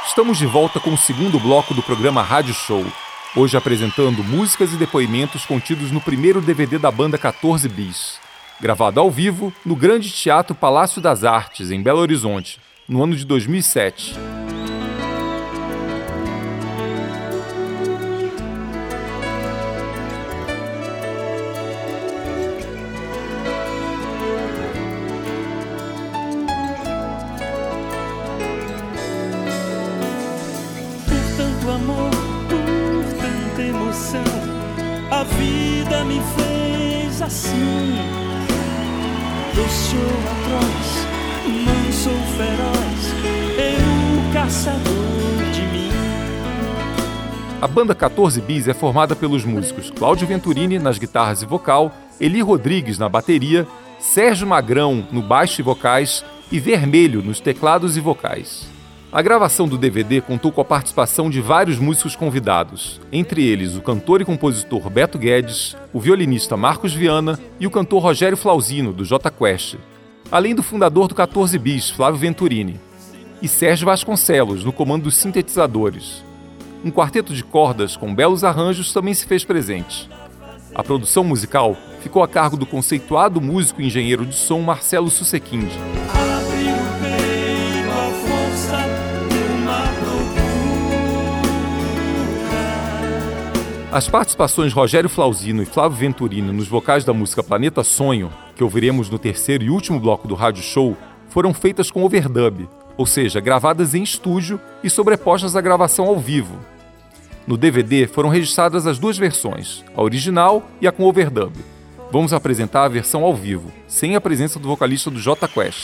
Estamos de volta com o segundo bloco do programa Rádio Show. Hoje apresentando músicas e depoimentos contidos no primeiro DVD da banda 14 Bis. Gravado ao vivo no Grande Teatro Palácio das Artes, em Belo Horizonte, no ano de 2007. A vida me fez assim. Eu sou atroz, não sou feroz, eu caçador de mim. A banda 14 Bis é formada pelos músicos Cláudio Venturini nas guitarras e vocal, Eli Rodrigues na bateria, Sérgio Magrão no baixo e vocais e Vermelho nos teclados e vocais. A gravação do DVD contou com a participação de vários músicos convidados, entre eles o cantor e compositor Beto Guedes, o violinista Marcos Viana e o cantor Rogério Flauzino, do Jota Quest, além do fundador do 14 Bis, Flávio Venturini, e Sérgio Vasconcelos, no comando dos sintetizadores. Um quarteto de cordas com belos arranjos também se fez presente. A produção musical ficou a cargo do conceituado músico e engenheiro de som Marcelo Susequinde. As participações de Rogério Flauzino e Flávio Venturini nos vocais da música Planeta Sonho, que ouviremos no terceiro e último bloco do Rádio Show, foram feitas com overdub, ou seja, gravadas em estúdio e sobrepostas à gravação ao vivo. No DVD foram registradas as duas versões, a original e a com overdub. Vamos apresentar a versão ao vivo, sem a presença do vocalista do Jota Quest.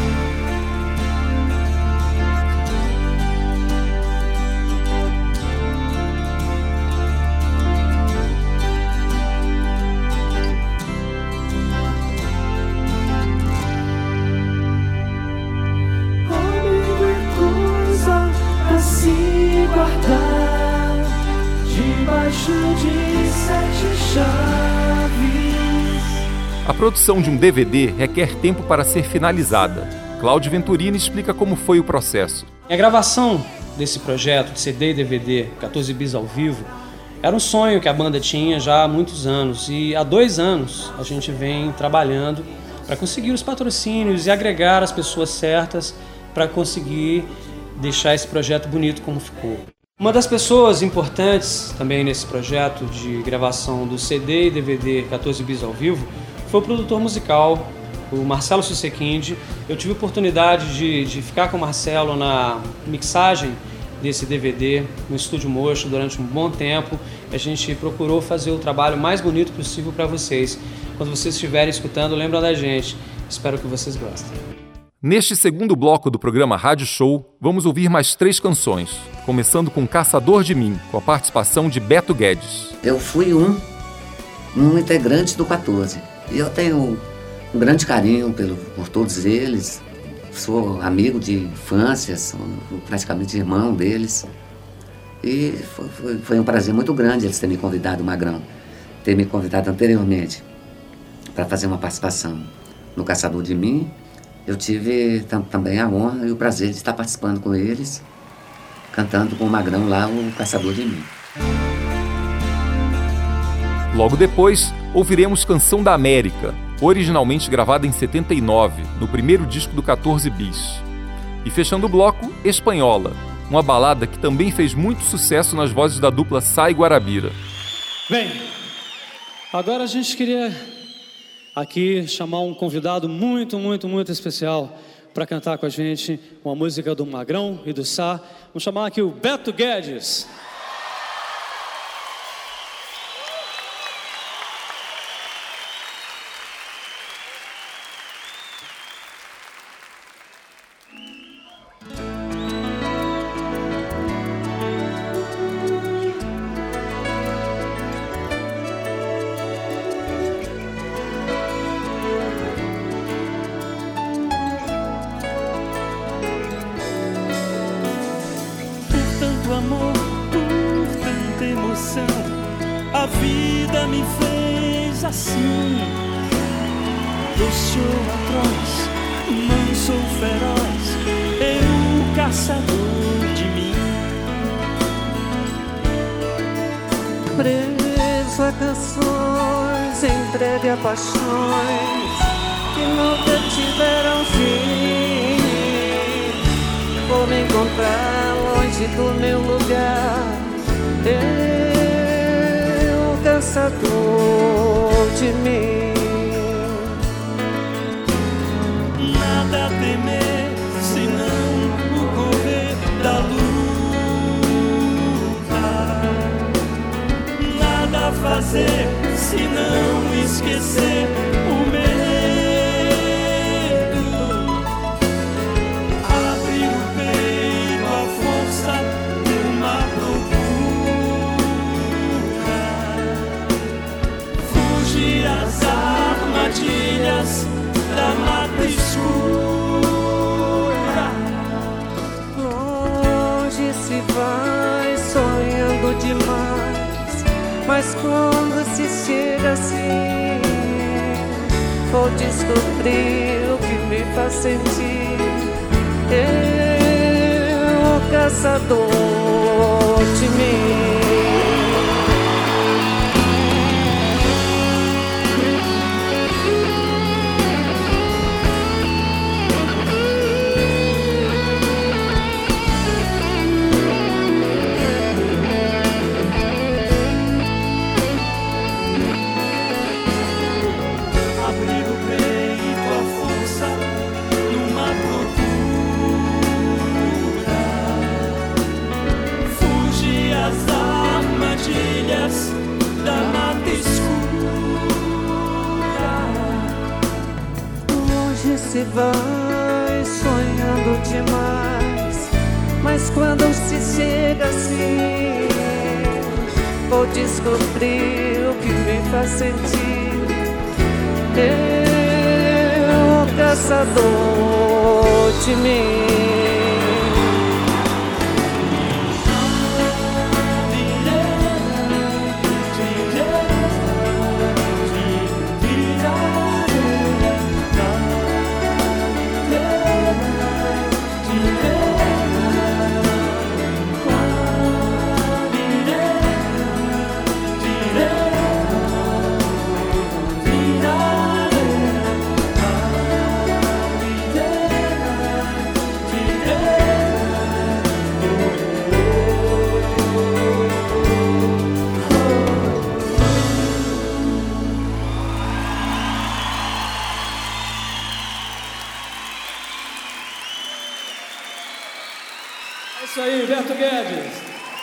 A produção de um DVD requer tempo para ser finalizada. Cláudio Venturini explica como foi o processo. A gravação desse projeto de CD e DVD 14 Bis ao vivo era um sonho que a banda tinha já há muitos anos, e há 2 anos a gente vem trabalhando para conseguir os patrocínios e agregar as pessoas certas para conseguir deixar esse projeto bonito como ficou. Uma das pessoas importantes também nesse projeto de gravação do CD e DVD 14 Bis ao vivo foi o produtor musical, o Marcelo Susequinde. Eu tive a oportunidade de ficar com o Marcelo na mixagem desse DVD no Estúdio Mocho durante um bom tempo. A gente procurou fazer o trabalho mais bonito possível para vocês. Quando vocês estiverem escutando, lembram da gente. Espero que vocês gostem. Neste segundo bloco do programa Rádio Show, vamos ouvir mais 3 canções, começando com Caçador de Mim, com a participação de Beto Guedes. Eu fui um integrante do 14, e eu tenho um grande carinho por todos eles. Sou amigo de infância, sou praticamente irmão deles, e foi um prazer muito grande eles terem me convidado, o Magrão, ter me convidado anteriormente para fazer uma participação no Caçador de Mim. Eu tive também a honra e o prazer de estar participando com eles, cantando com o Magrão lá, o Caçador de Mim. Logo depois, ouviremos Canção da América, originalmente gravada em 79, no primeiro disco do 14 Bis. E fechando o bloco, Espanhola, uma balada que também fez muito sucesso nas vozes da dupla Sá e Guarabira. Bem, agora a gente queria aqui chamar um convidado muito especial para cantar com a gente uma música do Magrão e do Sá. Vamos chamar aqui o Beto Guedes. A vida me fez assim. Eu sou atroz, não sou feroz, eu caçador de mim. preso a canções, entregue a paixões que nunca tiveram fim. Vou me encontrar longe do meu lugar, eu, caçador de mim. Nada a temer, senão o correr da luta. Nada a fazer, senão esquecer o medo. Abrir o peito à força de uma procura. Fugir às armadilhas da mata escura. Longe se vai sonhando demais, mas quando se chega assim, vou descobrir o que me faz sentir. Eu, caçador de mim. Da mata escura. Longe se vai sonhando demais, mas quando se chega assim, vou descobrir o que me faz sentir. Eu, caçador de mim. Isso aí, Beto Guedes.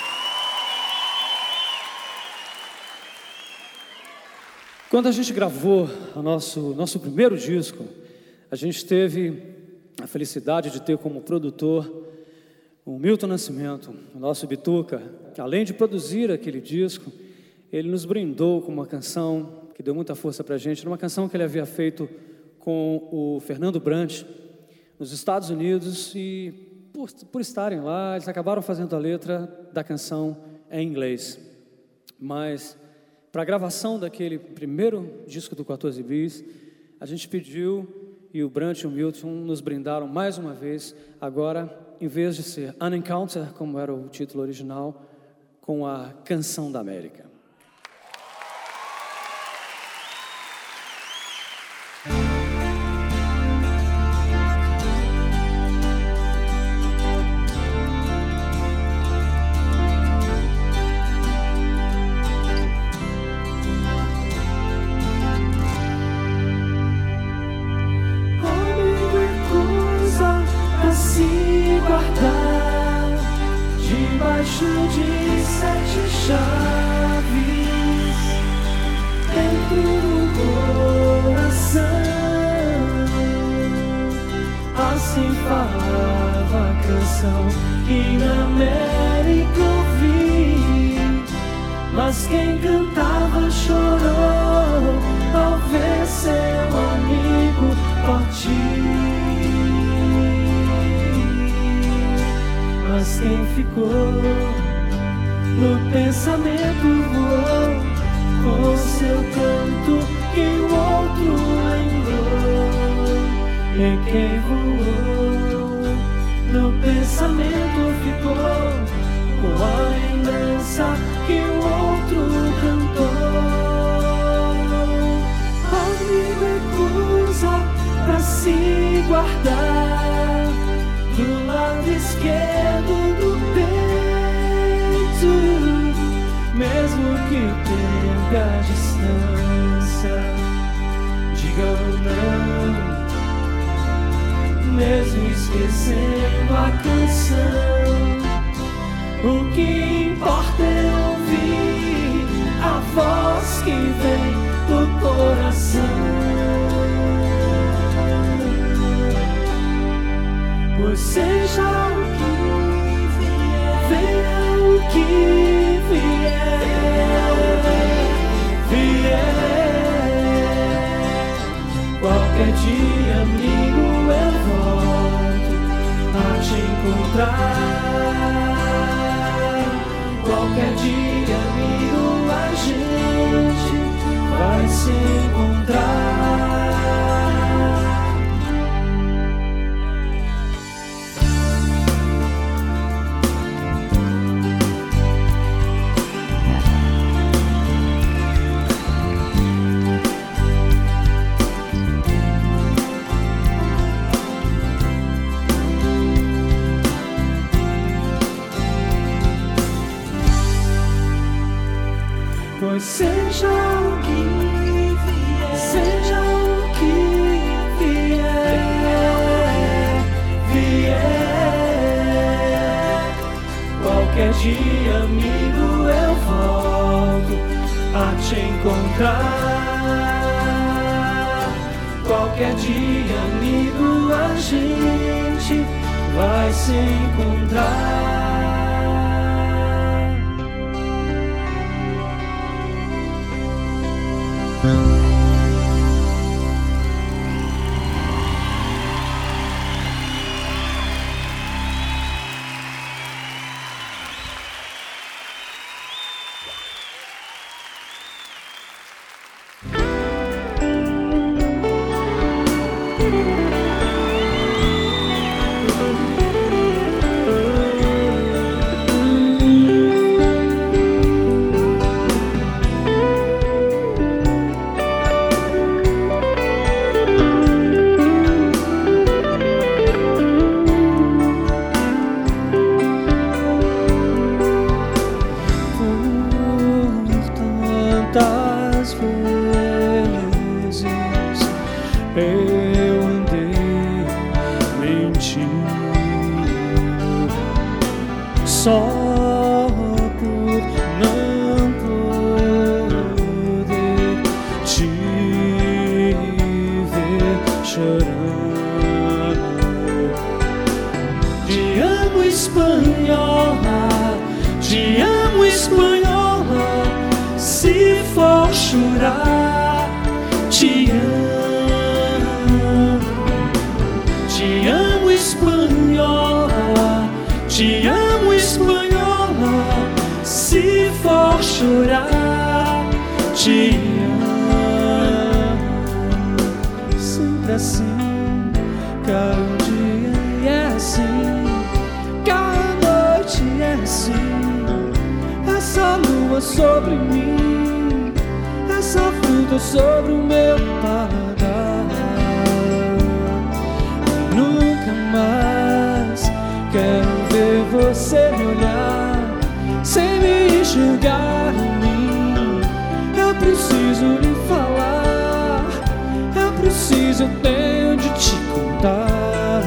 Quando a gente gravou o nosso primeiro disco, a gente teve a felicidade de ter como produtor o Milton Nascimento, o nosso Bituca. Além de produzir aquele disco, ele nos brindou com uma canção que deu muita força pra gente. Era uma canção que ele havia feito com o Fernando Brant nos Estados Unidos, e por estarem lá, eles acabaram fazendo a letra da canção em inglês. Mas, para a gravação daquele primeiro disco do 14 Bis, a gente pediu, e o Brant e o Milton nos brindaram mais uma vez, agora, em vez de ser An Encounter, como era o título original, com a Canção da América. Debaixo de 7 chaves, dentro do coração, assim falava a canção que na América ouvi. Mas quem cantava chorou ao ver seu amigo partir. Mas quem ficou no pensamento voou com seu canto que o outro lembrou. E quem voou no pensamento ficou com a lembrança que o outro siga a distância, digam não, mesmo esquecendo a canção. O que importa é ouvir a voz que vem do coração. Pois seja o que vier, venha o que vier. Qualquer dia, amigo, eu volto a te encontrar. Qualquer dia, amigo, a gente vai se encontrar. Pois seja o que vier, seja o que vier. Qualquer dia, amigo, eu volto a te encontrar. Qualquer dia, amigo, a gente vai se encontrar. Eu andei mentindo só por não poder te ver chorando. Te amo, espanhola, te amo, espanhola. Se for chorar, te amo. Te amo, espanhola, te amo, espanhola. Se for chorar, te amo. Sempre assim, cada dia é assim, cada noite é assim. Essa lua sobre mim, essa fruta sobre o meu paladar. Nunca mais quero ver você me olhar sem me enxergar em mim. Eu preciso lhe falar, eu preciso, eu tenho de te contar.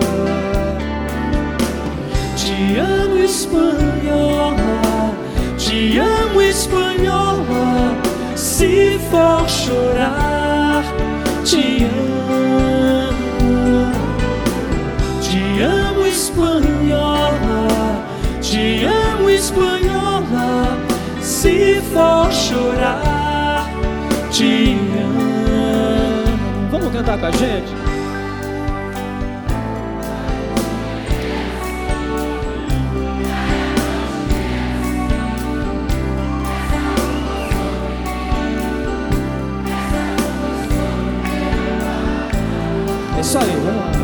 Te amo, espanhola, te amo, espanhola. Se for chorar, te amo. Te amo, espanhola, te amo, espanhola. Se for chorar, te amo. Vamos cantar com a gente? É isso aí, vamos lá.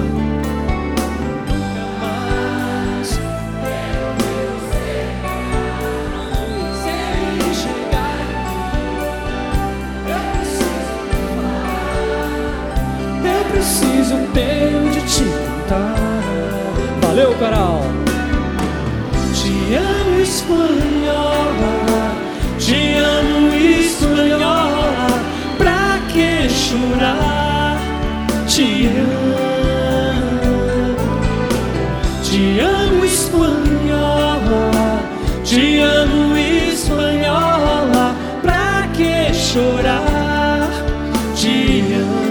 Eu preciso, tenho de te contar. Valeu, Coral. Te amo, espanhola, te amo, espanhola. chorar. Te amo espanhola, te amo espanhola, pra que chorar? Te amo.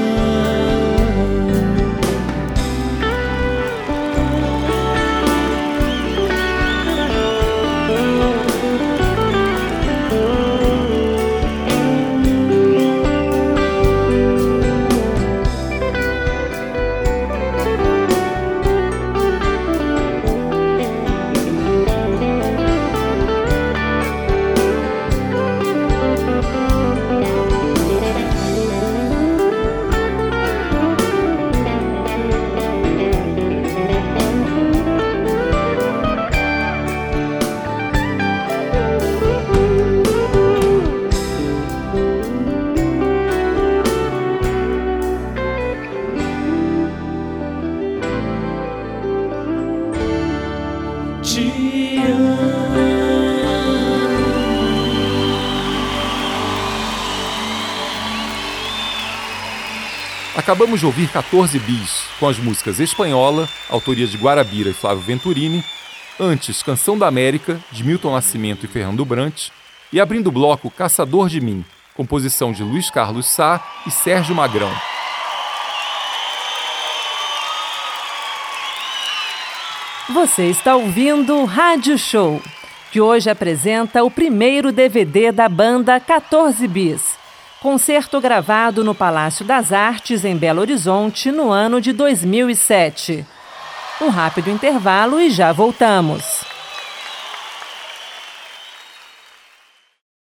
Acabamos de ouvir 14 Bis, com as músicas Espanhola, autoria de Guarabira e Flávio Venturini, antes Canção da América, de Milton Nascimento e Fernando Brant, e abrindo o bloco Caçador de Mim, composição de Luiz Carlos Sá e Sérgio Magrão. Você está ouvindo Rádio Show, que hoje apresenta o primeiro DVD da banda 14 Bis. Concerto gravado no Palácio das Artes, em Belo Horizonte, no ano de 2007. Um rápido intervalo e já voltamos.